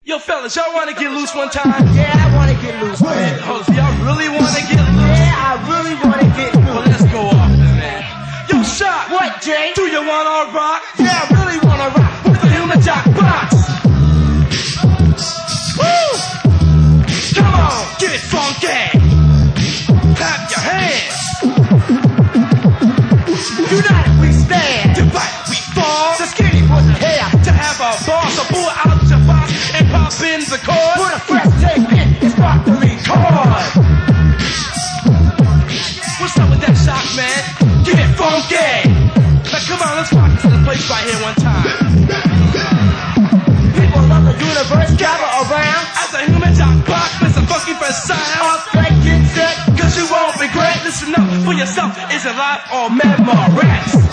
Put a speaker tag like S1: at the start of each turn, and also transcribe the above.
S1: Yo, fellas, y'all wanna get loose one time?
S2: Yeah, I wanna get loose, man.
S1: Oh, so y'all really wanna get loose?
S2: Yeah, I really wanna get loose.
S1: Well, let's go off then, man. Yo, Shock!
S2: What, Jay?
S1: Do you wanna rock?
S2: Yeah, I really wanna rock
S1: With the Human Jock Box! Woo! Come on, get funky! Clap your hands!
S2: United we stand.
S1: Divided we fall!
S2: The skinny with the hair.
S1: To have a ball, so pull out your box and pop in the chord.
S2: Put a fresh tape in and start to record.
S1: What's up with that Shock, man? Get funky! Now come on, let's rock to the place right here one time.
S2: People of the universe gather around.
S1: As a Human Jock Box, listen funky for sound.
S2: Get set.
S1: Cause you won't regret, listen up for yourself. Is it live or memorex?